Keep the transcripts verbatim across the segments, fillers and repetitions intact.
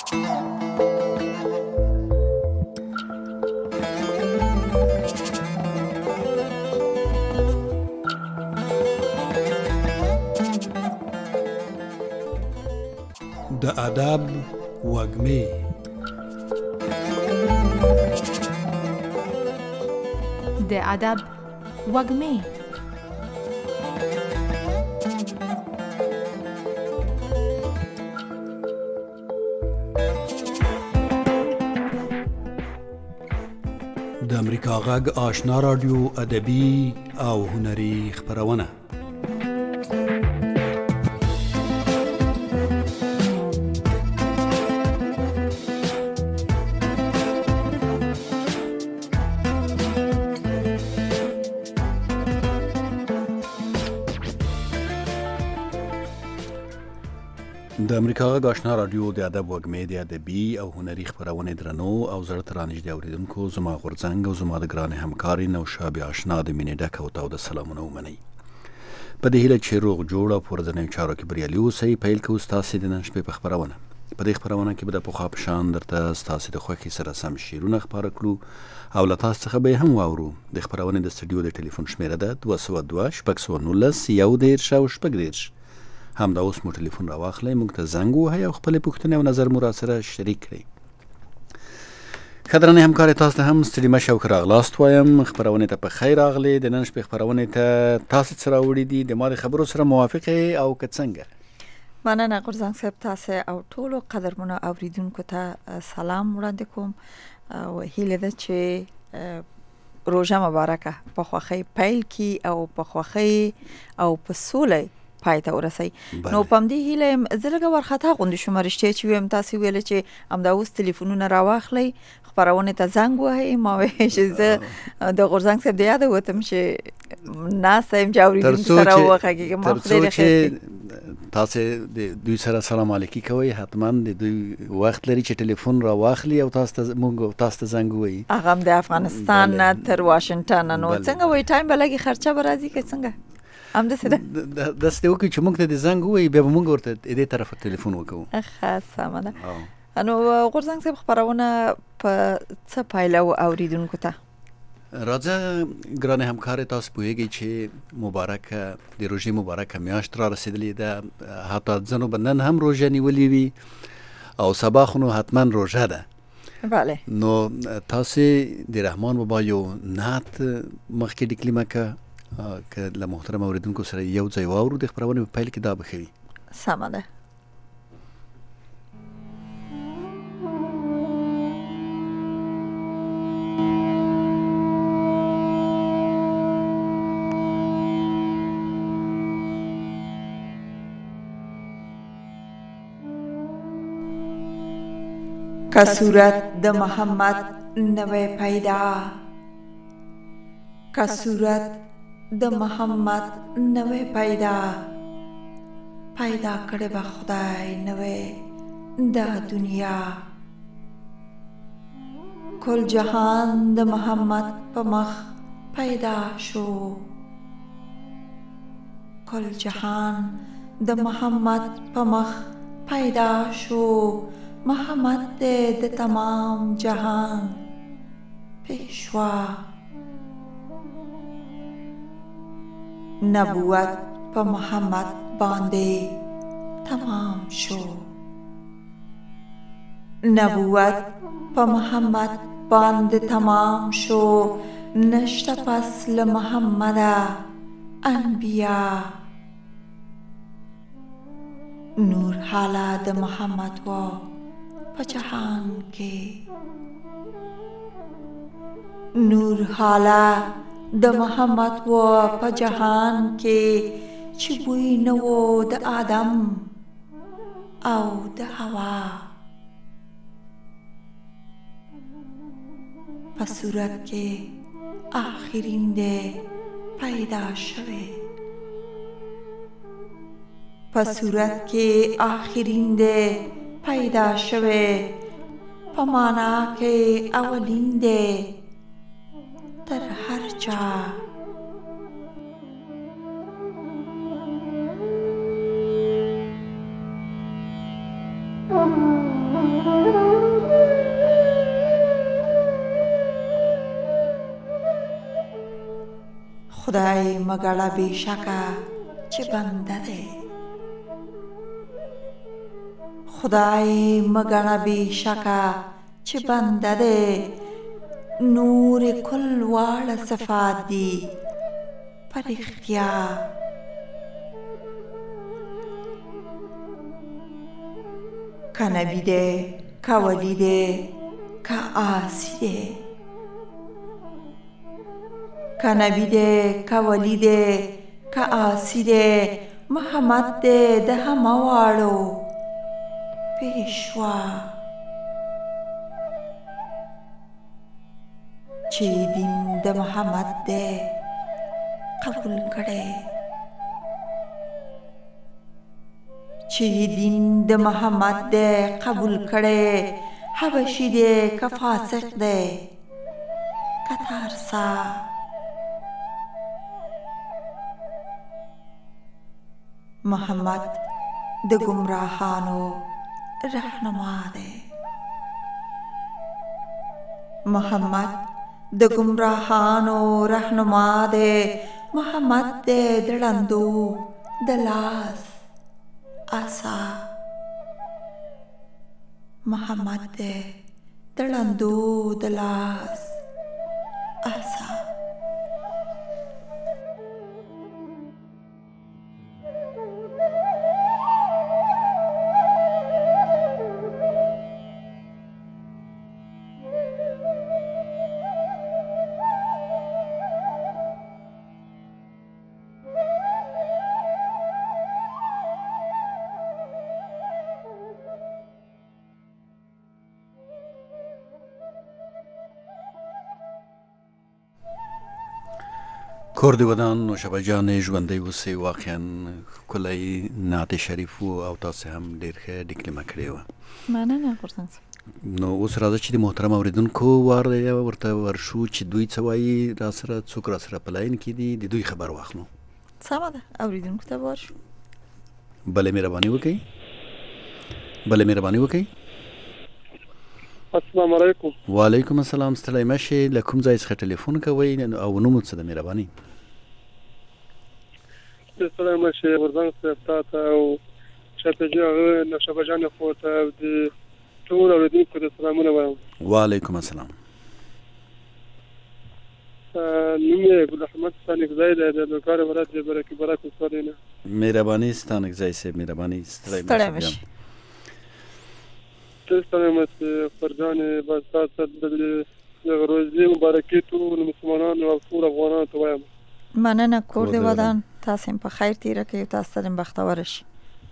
د ادب وږمې د ادب وږمې د امریکا غږ آشنا رادیو ادبي او هنري خپرونه. د امریکا غږ آشنا رادیو د ادب وږمې د ادبي او هنري خپرونې درنو او زړه ته رانږدې اورېدونکو، زما غورځنګ او زما د ګرانې همکارې نوشابې آشنا د مینې ډک او تاوده سلامونه ومنئ. په دې هیله چې روغ جوړ او په ورځنیو چارو کې بریالي اوسئ، پیل کوو ستاسې د نن شپې په خپرونه. په دې خپرونه کې به د پخوا په شان درته ستاسې د خوښې سره سم شعرونه خپاره کړو او له تاسو څخه به یې هم واورو. د خپرونې د سټوډیو د ټلیفون شمېره ده دوه سوه دوه شپږ سوه نولس یو دېرش او شپږ دېرش. همدا اوس مو ټلیفون راواخلئ، موږ ته زنګ ووهئ او خپلې پوښتنې او نظر مو راسره شریک کړئ. ښه درنې همکارې، تاسو ته هم ستړي مه شئ او ښه راغلاست وایم. خپرونې ته په خیر راغلې. د نن شپې خپرونې ته تاسې څه راوړي دي؟ د ما د خبرو سره موافق یې او که څنګه؟ مننه غورځنګ صاحب، تاسې او ټولو قدرمنو اوریدونکو ته سلام وړاندې کوم او هیله ده چې روژه مبارکه په خوښۍ پیل کی او په خوښۍ او په سوله پای ته ورسئ. نو په همدې هیله یم زه لږه وارخطا غوندې شوم، رښتیا چې ویم تاسې ویله چې همدا اوس تلیفونونه راواخلئ، خپرونې ته زنګ ووهئ. ما ویل چې زه د غورځنګ صاحب د یاده وتم چې ناسته یم چې اورېدونکو سره وغږېږم. ما خدای دې خیر کړي. تاسې د دوی سره سلام علیکي کوئ، حتما د دوی وخت لري چې ټلیفون راواخلي او تاسو ته موږ تاسو ته زنګ ووهي. هغه هم د افغانستان نه تر واشنګټن. نو څنګه وایي ټایم به لږې خرچه به راځي که څنګه؟ همداسې ده. داسې وکړئ چې موږ ته د زنګ ووهي، بیا به موږ ورته دې طرفه ټلیفون وکړو. ښه سمه ده. نو غورځنګ صاحب خپرونه په څه پایله اوریدونکو ته؟ راځه ګرانې همکارې، تاسو پوهیږئ چې مبارکه د روژې مبارکه میاشت را رسېدلې ده. حتی ځینو به نن هم روژه نیولې وي او سبا خو نو حتما روژه ده. بله. نو تاسې د رحمان بابا یو نعت مخکې ډیکلیمه که که له محترم اوریدونکو سره یو ځای واورو د خپرونې په پیل کې دا به ښه وي. سمه ده. که صورت د محمد نوې پیدا، که صورت د محمد نوې پیدا، پیدا کړې به خدای نوې دا دنیا. کل جهان د محمد په مخ پیدا شو، کل جهان د محمد په مخ پیدا شو. محمد دې د تمام جهان پیشوا. نبوت په محمد باندې تمام شو، نبوت په محمد باندې تمام شو. نشته پس له محمده انبیا. نور حالا د محمد وا په جهان کې، نور حالا د محمد وا په جهان کې. چې بوی نه و د آدم او د حوا. په صورت کې آخرین دې پیدا شوه، په صورت کې آخرین دې پیدا شوه. په معنا کې اولین دې تر هر چا. خدای مګړه بېشکه چې بنده دی، خدای مګړه بېشکه چې بنده دی، نور کل واړه صفات دي په رښتیا. که نبی دی که ولی دی که آسی دی، که نبی دی که ولی دی که آسی دی، محمد دی د همه واړو پیشوا. چې دین د محمد دی قبول کړي، چې دین د محمد دی قبول کړي، حبشي دی که فاسق دی که تارسا. محمد د گمراهانو رهنما دی، محمد د گمراهانو رهنما دی، محمد دی د ړندو د لاس آسا، محمد دی د ړندو د لاس آسا. کور دی ودان نوشابه جان ژوندی اوسئ. واقعا ښکلی نعت شریف و او تاسې هم ډېر ښه ډیکلمه کړې وه. مننه غورځنګ صاحب. نو اوس راځه چې د محترم اورېدونکو وار دی ورته ورشو چې دوی څه وایي، را سره څوک را سره په لاین کې دي، د دوی خبر واخلو. سمه ده، اورېدونکو ته ورشو. بله مهرباني وکئ، بله مهرباني وکئ. السلام علیکم. وعلیکم السلام. ستړی مه شئ. له کوم ځای څخه ټلیفون کوئ او نوم څه ده مهرباني؟ ستړی مه شئ غورځنګ صاحب، تا ته او شاپېجي هغه نوشابه جان خور ته او د ټولو اورېدونکو ته سلامونه وایم. وعلیکم السلام. نوم یې ګل احمد ستانکزی دی، د لوګر ولایت د برکي برک ولسوالۍ نه. مهرباني ستانکزی صاحب، مهرباني. ستړی مه شئ. ستړی مه شئ فرجانې، بس تاسو د دغه روزي مبارکي ټولو مسلمانانو او ټولو افغانانو ته وایم. مننه. کور دی ودان تاسو هم په خیر تېره کوئ، تاسو ته هم بختوره شي.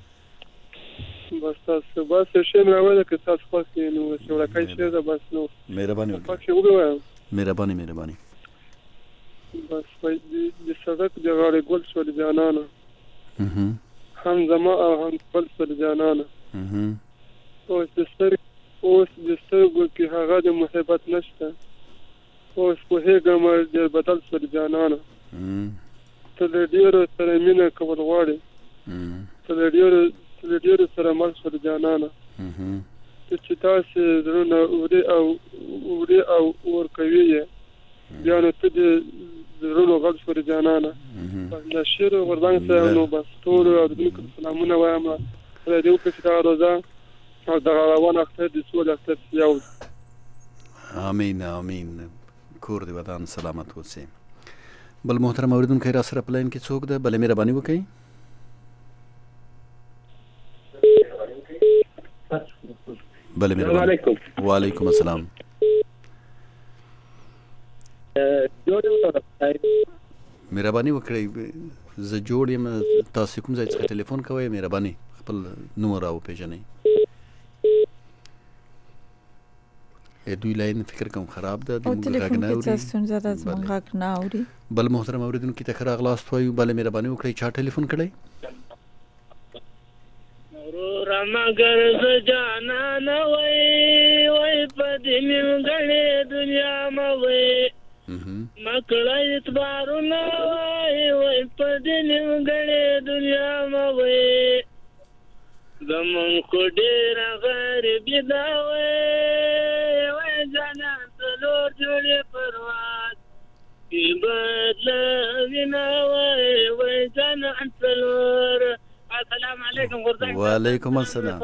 بس تاسو بس شی مې راوړی که تاسو خوښ یې نو چې وړکی شی ده بس نو مهرباني وکړئ. خوښ یې ووایم. مهرباني مهرباني. بس د سړک د غاړې ګل شول جانانه، هم زما او هم خپل شول جانانه، اوس د سترګو اوس د سترګو کې هغه د محبت نشته، اوس پوهېږم ډېر بدل شول جانانه، ته له ډېرو سره مینه کول غواړې، ته له ډېرو له ډېرو سره مل شول جانانه، ته چې تاسې زړونه وړې او وړې او اور کوي یې، بیا نو ته د زړونو غږ شول جانانه. بس دا شعر غورځنګ صاحب نو بس ټولو اورېدونکو ته سلامونه وایم. خدای دې وکړي چې دغه روزه او دغه روان اختر د سولې اختر یو. امین امین. کور دی ودان سلامت اوسئ. بل محترم اورېدونکی را سره په لاین کې څوک ده؟ بله مهرباني وکئ. بله مهرباني. وعلیکم السلام. مهرباني وکړئ، زه جوړ یم. تاسو کوم ځای څخه ټلیفون کوئ؟ مهرباني خپل نوم را وپېژنئ. دوی لاین فکر کوم خراب ده، او ټلیفون کې څه ستونزه ده، زموږ غږ نه اوري. بل محترم اورېدونکي ته ښه راغلاست وایو. بله مهرباني وکړئ. چا ټلیفون کړی؟ ورور مگر زه جانانه وای وای په دې نیمګړې دنیا مه وای مکړه اعتبارونه وای وای په دې نیمګړې دنیا مه وای زمون خو ډېره غریبي ده وای وای جانان څلور جوړې پرواز کې بدله وینه وای وای جانان څلور. السلام علیکم غورځنګ. وعلیکم السلام.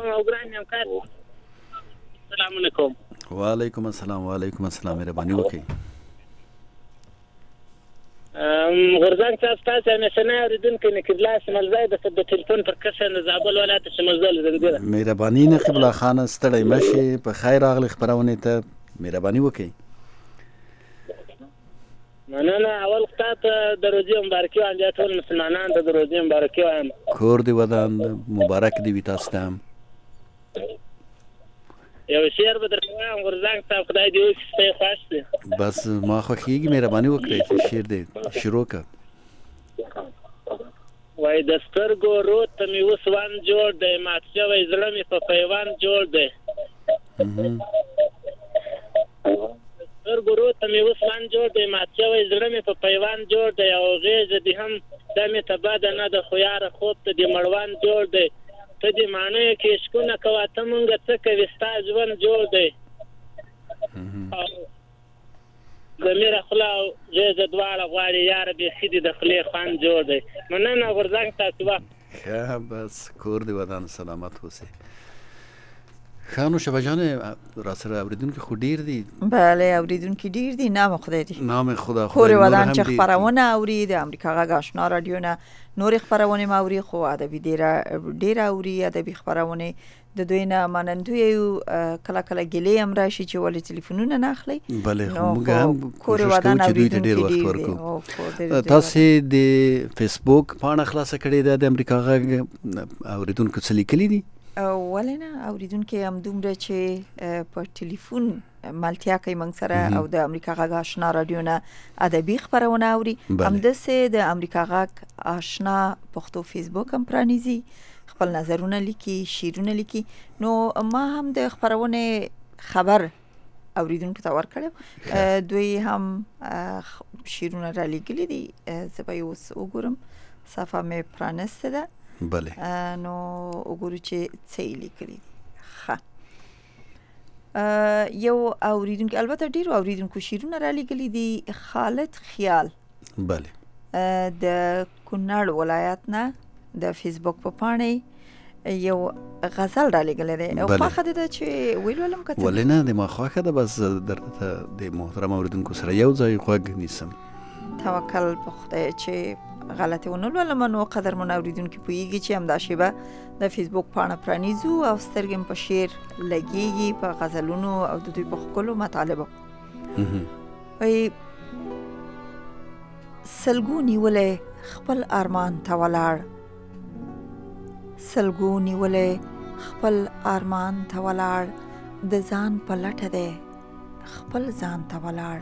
السلام علیکم. وعلیکم السلام. وعلیکم السلام. مهرباني وکړئ. غورځنګ صاحب تاسو همیشنی اورېدونکی نقیب الله اسماعیل د د ټلیفون پر کسر د زابل ولایت شمزل زنګیره. مهرباني نقیب الله خان ستړی مشي په خیر راغلی خبرونه ته مهرباني وکړئ. مننه. اول خطا ته د روزي مبارکي وایم بیا ټول مسلمانان ته د روزي مبارکي وایم. کور دی ودان مبارک دی وي تاسو ته هم. یو شعر به درته وایم غورځنګ صاحب خدای دې وکړي سپی خوښ دی. بس ما خوښېږي مهرباني وکړئ چې شعر دی شروع کړه. وای د سترګو رود ته مې اوس وان جوړ دی مات شوی زړه مې په پیوان جوړ دی. سترګو رود ته مې اوس وان جوړ دی مات شوی زړه مې په پیوان جوړ دی او غېږه دې هم دا مې ته بده نه ده خو یاره خوب ته دې مړوان جوړ دی. ته دې ماڼیو کې عشقونه کوه ته مونږه څه کوې ستا ژوند جوړ دی. ضمیره خوله او غېږه دواړه غواړي یاره بیخي دې د خولې خوند جوړ دی. مننه غورځنګ تاسو وخت ښه بس کور دې ودان سلامت اوسئ. ښه نو شبه جانې را سره اورېدونکي خو ډېر دي. بله اورېدونکي ډېر دي. نام خدای دي. نام خدا کور ودان چې خپرونه اوري د امریکا غږ آشنا رادیو نه نورې خپرونې ما اوري خو ادبي ډېره اوري ادبي خپرونې د دوی نه منندوی یو کله کله ګیلې هم راشي چې ولې تلیفونونه نه اخلي. بلې خو موږ هم کوشش کوو چې دوی ته ډېر وخت ورکړو. تاسې د فیسبوک پاڼه خلاصه کړې ده د امریکا غږ اورېدونکو څه لیکلي دي؟ ولې نه اورېدونکي هم دومره چې په ټلیفون ملتیا کوي موږ سره او د امریکا غږ آشنا رادیو نه ادبي خپرونه اوري همداسې د امریکا غږ آشنا پښتو فیسبوک هم پرانیزي خپل نظرونه لیکي شعرونه لیکي. نو ما هم د خپرونې خبر اوریدونکو ته ورکړم. دوی هم شعرونه را لیکلي دي. زه به یې اوس وګورم صفحه مې پرانسته ده. بله نو وګورو چې څه یې لیکلي دي. ښه یو اوریدونکي البته ډېرو اوریدونکو شعرونه را لیکلي دي. خالد خیال بله د کونړ ولایت نه د فیسبوک په پاڼې یو غزل را لګلې ده او خوښه ده چې ویلولم کته ولې نه د ما خوښه ده. بس درته د محترم اوریدونکو سره یو ځای غوږ نیسم. توکل په خدای چې غلطي ونه ولولم. نو قدرمن اوریدونکو پوهیږي چې همدا شیبه د فیسبوک پاڼه پرانیزو او سترګې په شعر لګیږي په غزلونو او د دوی په ښکلو مطالبو. وای سلګو نیولې خپل ارمان ته ولاړ سلګو نیولې خپل ارمان ته ولاړ د ځان په لټه ده خپل ځان ته ولاړ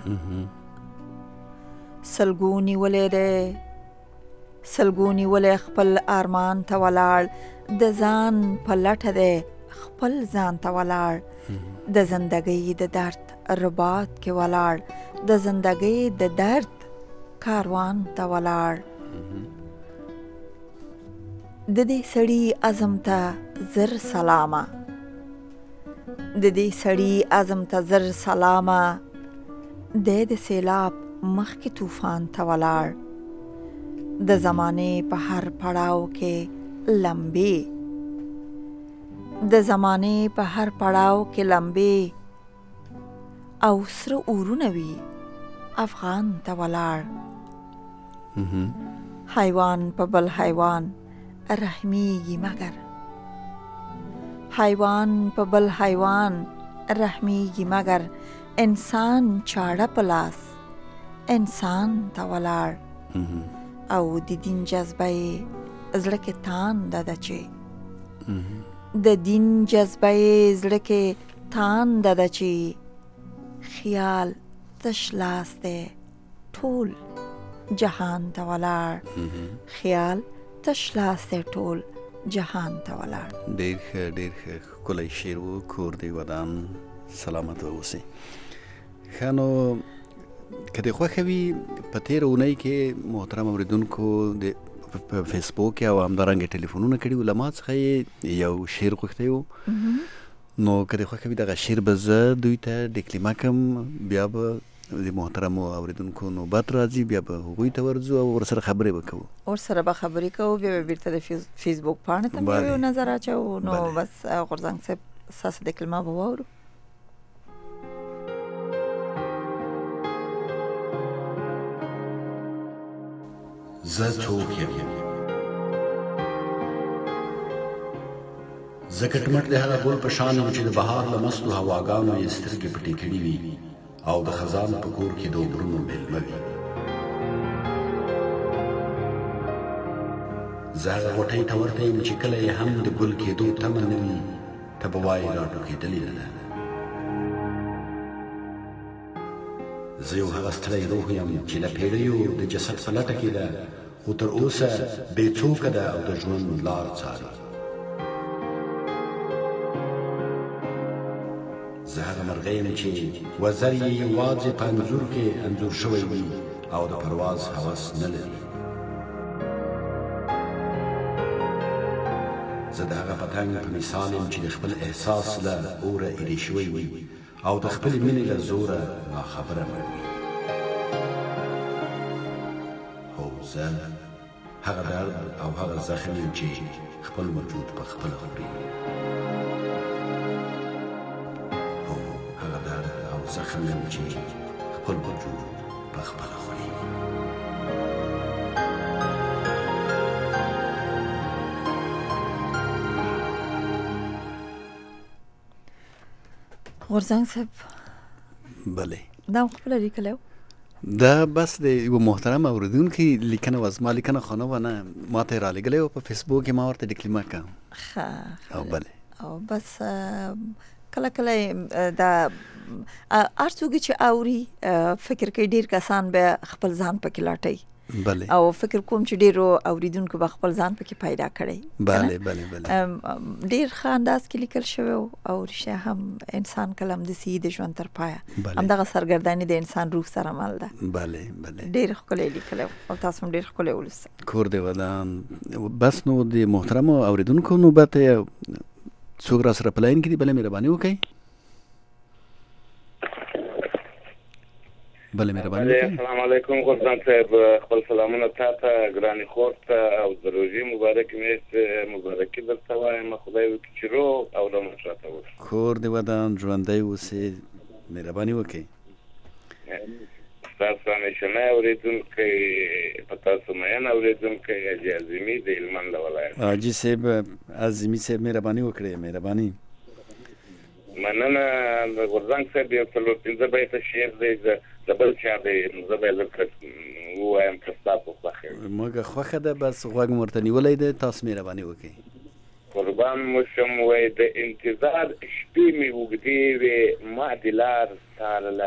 سلګو نیولې ده سلګو نیولې خپل ارمان ته ولاړ د ځان په لټه ده خپل ځان ته ولاړ د زندګۍ د درد رباط کې ولاړ د زندګۍ د درد کاروان ته ولاړ د دې سړی عزم ته زر سلامه د دې سړی عزم ته زر سلامه د د سیلاب مخکې طوفان ته ولاړ د زمانې په هر پړاو کې لمبې د زمانې په هر پړاو کې لمبې او سره اورونه وي افغان ته ولاړ حیوان په بل حیوان رحمیږي مگر حیوان په بل حیوان رحمیږي مگر انسان چاړه په لاس انسان ته ولاړ او د دین جذبه یې زړه کې تانده ده چې د دین جذبه یې زړه کې تانده ده چې خیال تش لاس دی ټول جهان ته ولاړ خیال تش لاس دی ټول جهان ته ولاړ. ډېر ښه ډېر ښه ښکلی شعر و. کور دې ودان سلامت واوسئ. ښه نو که دې خوښه وي په تېره اونۍ کې محترم اورېدونکو د په فیسبوک او همدارنګه ټلیفونونه کړي و، له ما څخه یو شعر غوښتی و، نو که دې خوښه وي دغه شعر به زه دوی ته ډیکلیمه کړم، بیا به د محترمو اوریدونکو نوبت راځي، بیا به هغوی ته ورځو او ورسره خبرې به کوو. ورسره به خبرې کوو، بیا به بیرته د فیسبوک پاڼې ته به یو نظر اچوو. نو بس غورځنګ صاحب ستاسو د کلمه به واورو. زه څوک یم؟ زه کټمټ د هغه ګل په شان یم چې د بهار له مستو هواګانو یې سترګې پټې کړي وي او د خزان په کور کې د عمرونو میلمه وي. زه هغه غوټۍ ته ورته یم چې کله یې هم د ګل کېدو تمه نه وي، ته به وایې راټوکېدلې نه ده. زه یو هغه ستړی روح یم چې له پیړیو د جسد په لټه کې ده، خو تر اوسه بې څوکه ده او د ژوند لار څاري. زه هغه مرغۍ یم چې وزر یې یوازې په انځور کې انځور شوی وي او د پرواز هوس نه لري. زه د هغه پتنګ په مثال یم چې د خپل احساس له اوره ایرې شوی وي او د خپلې مینې له زوره ناخبره مړ وي. هو زه هغه درد او هغه زخم یم چې خپل وجود په خپله خوري. زخم یم چې خپل وجود په خپله خوري. غورځنګ صاحب بله دا خپله لیکلی و؟ دا بس د یو محترم اوریدونکي لیکنه و، زما لیکنه خو نه وه، نه ما ته یې رالیږلی و په فیسبوک کې، ما ورته ډیکلیمه کړم. ښه او بله او بس کله کله دا هر څوک چې اوري فکر کوي ډیر کسان به خپل ځان پکې لاټي، بله، او فکر کوم چې ډیرو اوریدونکو به خپل ځان پکې پیدا کړي. بله بله بله ډیر ښه انداز کې لیکل شوی او رښتیا هم انسان کلم د سی د ژوند تر پایه همدغه سرګرداني د انسان روح سره مل ده. بله بله ډیر ښکلی لیکلی او تاسو هم ډیر ښکلی ولوسته. کور دې ودان. بس نو د محترمو اوریدونکو نوبت څوک را سره په لاین کې دي، بله مهرباني وکړئ. بله مهرباني وکړئ. السلام علیکم غورځنګ صاحب، خپل سلامونه تا ته، ګرانې خور ته او د روژې مبارکې میاشتې مبارکي درته وایم. خدای وکړي چې روغ او رمټ راته وکړي. کور دې ودان، ژوندی اوسې، مهرباني وکړئ. ستاسو همیشنی اورېدونکی، په تاسو مین اورېدونکی حاجي اعظمي د هلمند له ولایت. حاجي صاحب، اعظمي صاحب مهرباني وکړئ، مهرباني. مننه. د غورځنګ صاحب یو څلور پنځه بیته شعر دی، د بل چا دی، نو زه به یې درته ووایم که ستا په خوښه وي. موږ خوښه ده، بس غوږ مو ورته نیولی دی، تاسو مهرباني وکړئ. قربان مو شم، وایي د انتظار شپې مې اوږدې وې، ما دې لار څارله،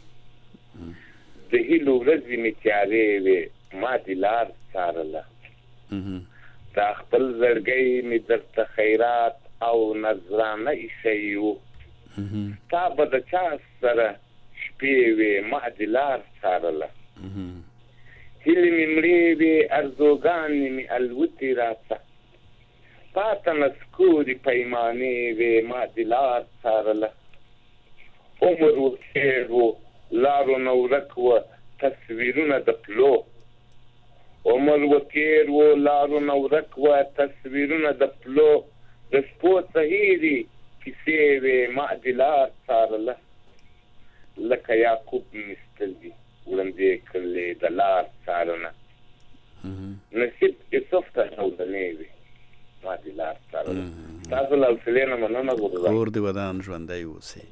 د هیلو ورځې مې تیارې وې، ما دې لار څارله، دا خپل زړګی مې درته خیرات او نذرانه ایښی و، ستا به د چا سره شپې وې، ما دې لار څارله، هیلې مې مړې وې، ارزوګانې مې الوتې راته، پاته نسکورې پیمانې وې، ما دې لار څارله، عمر و تېر و، لارو نه ورک وه تصویرونه د پلو، عمر و تېر و، لارو نه ورک وه تصویرونه د پلو، د شپو سهیرې کیسې وې، ما دې لار څارله، لکه یعقوب مې سترګې وړاندې کړلې د لار څارنه، نصیب یوسف ته شودنې وې، ما دې لار څارله. تاسو له حوصلې نه مننه غورځم. کور دې ودان، ژوندی اوسئ.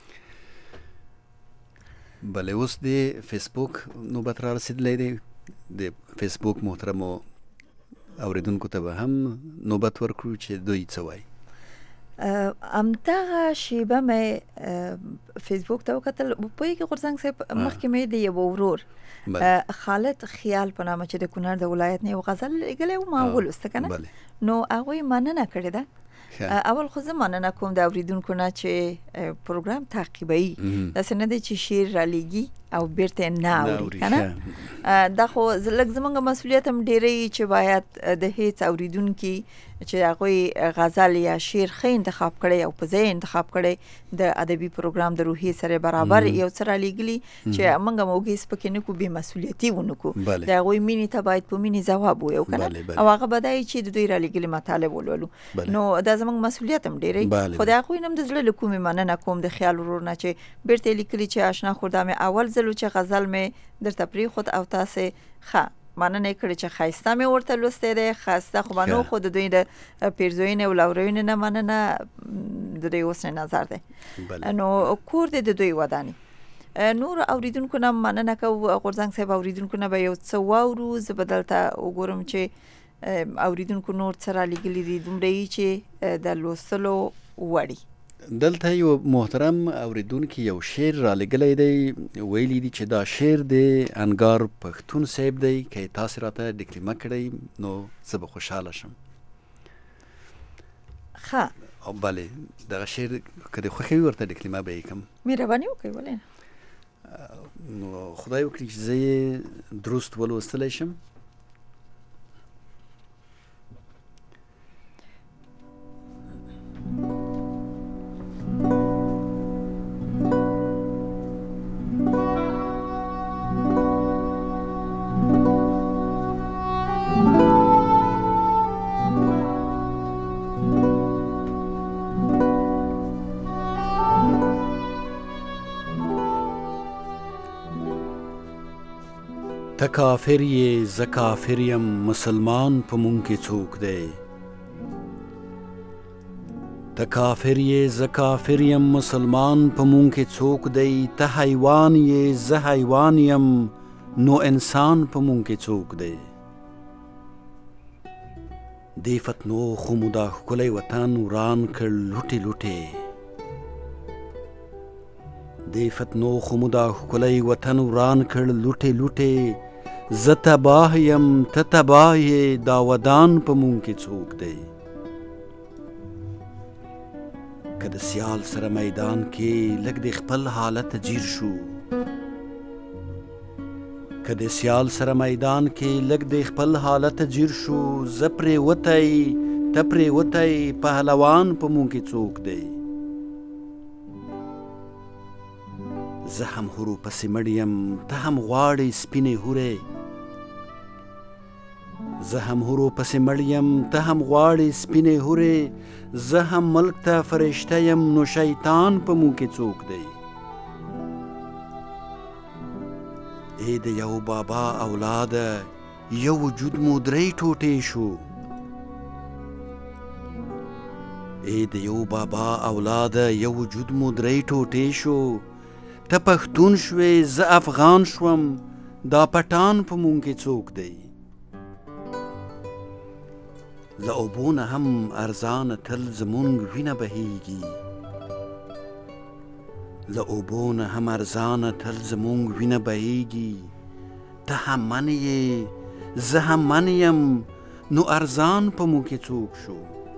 بله، اوس د فیسبوک نوبت را رسېدلی دی. د فیسبوک محترمو اوریدونکو ته به هم نوبت ورکړو چې دوی څه وایي. همدغه شیبه مې فیسبوک ته وکتل، پوهېږې غورځنګ صاحب، مخکې مې د یو ورور خالد خیال په نامه چې د کونړ د ولایت نه یو غزل لیکلی و، ما ولوسته که نه، نو هغوی مننه کړې ده. اول خو زه مننه کوم د اوریدونکو نه چې پروګرام تعقیبوي، داسې نه دی چې شعر رالیږي او بیرته نه اوري نه کنه دا خو لږ زمونږ مسؤلیت هم ډیری چې باید د هیڅ اوریدونکي چې هغه غزل یا شعر خې انتخاب کړي او په ځای انتخاب کړي د ادبي پروګرام د روحي سره برابر یو سره لګلی چې موږ موږ سپکې نه کو به مسؤلیتي ونکو دا غوي مینی ته باید په مینی جواب ویو کنه او هغه بدای چې د دوی را لګلی مطالب ولولو نو دا زمونږ مسؤلیت هم ډیری خدای خو نم د زړه کومه مننه کوم د خیال ورونه چې بیرته لیکلی چې آشنا خوردا مې اول ځلو چې غزل مې در تپری خود او تاسو ښه مننه کړی چې خایسته مې ورته لوسته ده خاصه خو بنو خود دوی د پیرزوین او لاورین نه مننه د دوی اوس نظر ده نو کور د دوی ودانی نور اوریدونکو نه مننه کو غورځنګ صاحب اوریدونکو نه به یو څو ورو ز بدلته وګورم چې اوریدونکو نور سره لګلی دي دومره چې د لوسلو وړي دلته یو محترم اوریدونکو یو شعر را لګلی دی ویلی دی چې دا شعر د انګار پښتون صاحب دی که تاسو راته ډیکلیمه کړئ نو زه به خوشحاله شم ښه او بله دغه شعر که د خوښوي ورته ډیکلیمه به یې کړم مهرباني وکړئ ولې نو خدای وکړي چې زه یې درست ولوستلی شم ته کافر یې زه کافر یم مسلمان په مونږ کې څوک دی ته کافر یې زه کافر یم مسلمان په مونږ کې څوک دی ته حیوان یې زه حیوان یم نو انسان په مونږ کې څوک دی دې فتنو خو مو دا ښکلی وطن وران کړ لوټې لوټې دې فتنو خو مو دا ښکلی وطن وران کړ لوټې لوټې زه تباه یم ته تباه یې دا ودان په مونږ کې څوک دی که د سیال سره میدان کې لږ د خپل حالت جیر شو که د سیال سره میدان کې لږ د خپل حالت جیر شو زه پرېوتی ته پرېوتی پهلوان په مونږ کې څوک دی زه هم هورو پسې مړ یم ته هم غواړې سپینې هورې زه هم هورو پسې مړ یم ته هم غواړې سپینې هورې زه هم ملک ته فرشته یم نو شیطان په مونږ کې څوک دی ای د یو بابا اولاده یو وجود مو درې ټوټې شو ای د یو بابا اولاده یو وجود مو درې ټوټې شو ته پښتون شوې زه افغان شوم دا پټان په مونږ کې څوک دی له اوبو نه هم ارزانه تل زمونږ وینه بهیږي له اوبو نه هم ارزانه تل زمونږ وینه بهیږي ته هم من یې زه هم من یم نو ارزان په مونږ کې څوک شو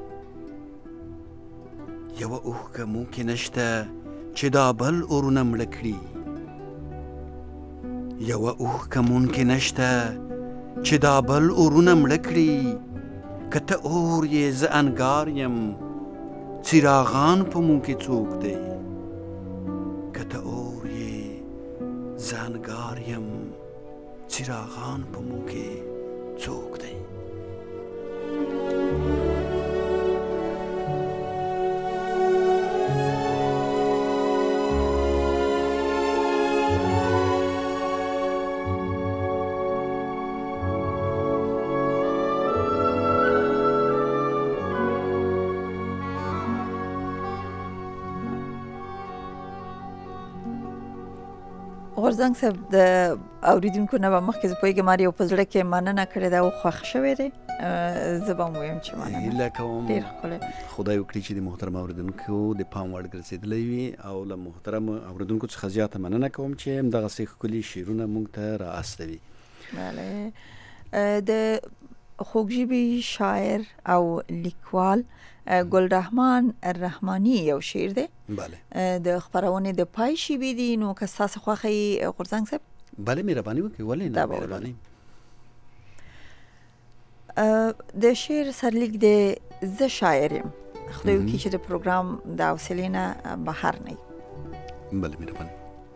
یوه اوښکه مونږ کې نشته چې دا بل اورونه مړه کړي یوه اوښکه مونږ کې نشته چې دا بل اورونه مړه کړي که ته اور یې زه انګار یم څراغان په مونږ کې څوک دی که ته اور یې زه انګار یم څراغان په مونږ کې څوک دی غورځنګ صاحب د اوریدونکو نه به مخکې زه پوهېږم هر یو په زړه کې مننه کړې ده او خوښ شوی دی زه به هم ویم چې مننه هیله کوم ډېر ښکلی خدای وکړي چې د محترم اوریدونکو د پام وړ ګرځېدلی وي او له محترم اوریدونکو څخه زیاته مننه کوم چې همدغسې ښکلي شعرونه موږ ته را استوي بله د خوږ ژبې شاعر او لیکوال ګل رحمان رحماني یو شعر دی بله د خبرونه د پای شی بي دي نو که تاسو خوخي غورځنګ صاحب بله مهرباني وکړئ ولې نه مهرباني د شعر سرلیک د ز شاعر یم خدای وکړي چې د پروګرام د حوصلې نه بهر نه بله مهرباني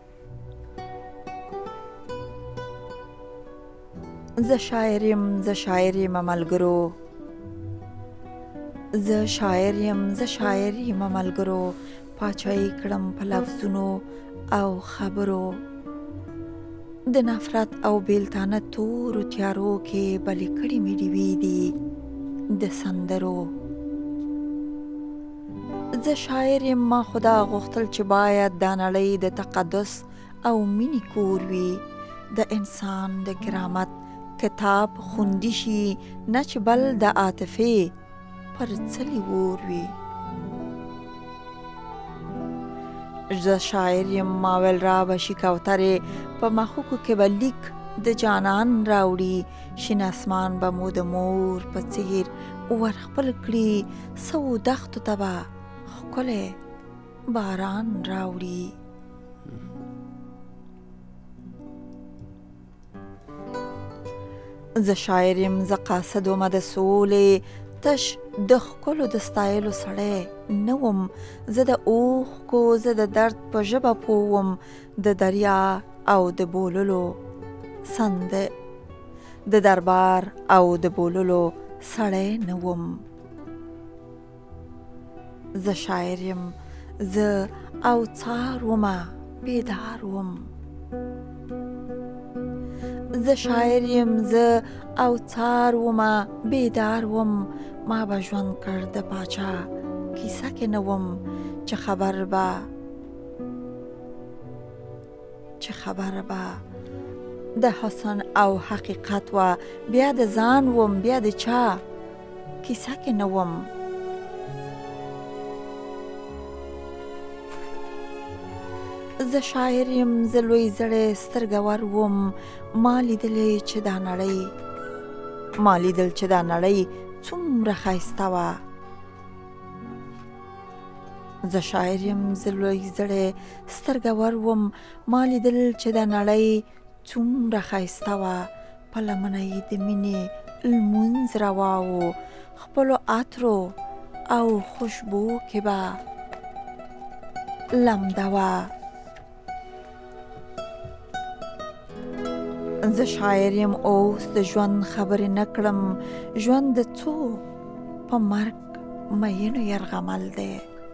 ز شاعر یم ز شاعر یم ملګرو ز شاعر یم ز شاعر یم ملګرو پاچای کړم په لفظونو او خبرو د نفرت او بیلتانه تور تیارو کې بلې کړي مې ډیوې دي د سندرو زه شاعر یم ما خدا غوښتل چې باید دا نړۍ د تقدس او مینې کور وي د انسان د کرامت کتاب خوندي شي نه چې بل د عاطفې پر څلي ور وي زه شاعر یم ما ویل را بشي کوترې په مخوکو کې به لیک د جانان راوړي شین اسمان به مو د مور په څیر ور خپل کړي سو دښتو ته به ښکلی باران راوړي زه شاعر یم زه قاصد ومه د سولې تش د ښکلو د ستایلو سړی نه وم زه د اوښکو زه د درد په ژبه پوه وم د دریا او د بوللو سند د دربار او د بوللو سړی نه وم زه شاعر یم زه او څار ومه بیدار وم زه شاعر یم زه او څار ومه بیدار وم ما به ژوند کړ د پاچا کیسه کې نه وم چې خبر به چې خبر به د حسن او حقیقت و بیا د ځان وم بیا د چا کیسه کې نه وم زه شاعر یم زه لوی زړی سترګور وم ما لیدلې چې دا نړۍ ما لیدل چې دا نړۍ څومره ښایسته وه زه شاعر یم زه لوی زړی سترګور وم ما لیدل چې دا نړۍ څومره ښایسته وه په لمنه یې د مینې لمونځ روا و خپلو عطرو او خوشبو کې به لمده وه زه شاعر یم اوس د ژوند خبرې نه کړم ژوند د څو په مرګ مینو یرغمل دی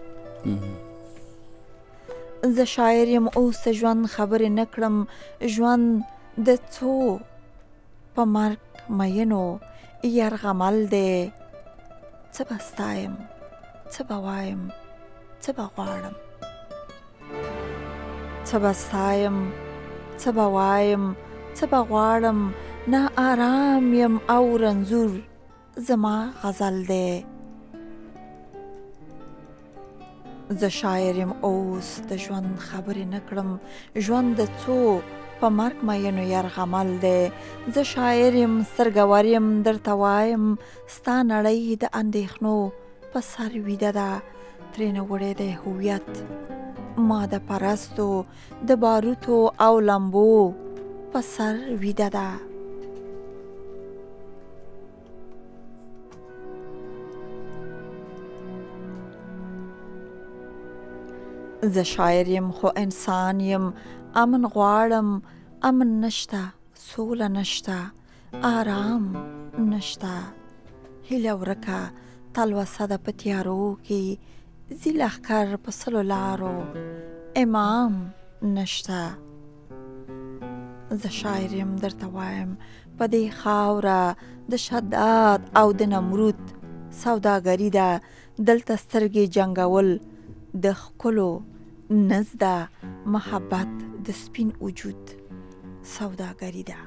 زه شاعر یم اوس د ژوند خبرې نه کړم ژوند د څو په مرګ مینو یرغمل دی څه به ستایم څه به وایم څه به غواړم څه به ستایم څه به وایم څه به غواړم نه آرام یم او رنځور زما غزل دی زه شاعر یم اوس د ژوند خبرې نه کړم ژوند د څو په مرګ مینو یرغمل دی زه شاعر یم سترګور یم درته وایم ستا نړۍ د اندېښنو په سر ویده ده ترېنه وړی دی هویت ما د پرستو د باروتو او لمبو په سر ویده ده زه شاعر یم خو انسان یم امن غواړم امن نشته سوله نشته آرام نشته هیله ورکه تلوسه ده په تیارو کې ځي لښکر په سلو لارو امام نشته زه شاعر یم درته وایم په دې خاوره د شداد او د نمرود سوداګري ده دلته سترګې جنګول د ښکلو نزده محبت د سپین وجود سوداګري ده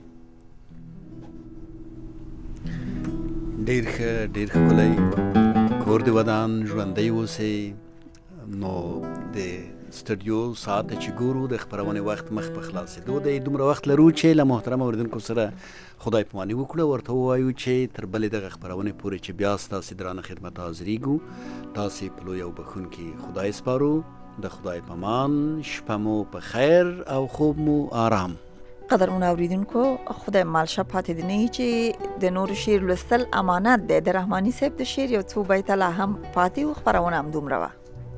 ډیر ښه ډیر ښکلی کور د ودان ژوندی اوسئ نو د استودیو ساعت چې ګورو د خبرونه وخت مخ په خلاصېدو دی، دومره وخت لرو چې له محترم اوریدونکو سره خدای پاماني وکړو، ورته ووایو چې تر بلې دغه خبرونه پورې چې بیا ستاسې درانه خدمت حاضرېږو، تاسې په لوی او بخونکي خدای سپارو. د خدای پامان، شپه مو په خیر او خوب مو آرام. قدرمن اوریدونکو، خدای مالشه پاتې دی نه چې د نور شعر لوستل امانت دی. د رحماني صاحب د شعر یو څو بیته لا هم پاتې و، خبرونه هم دومره وه.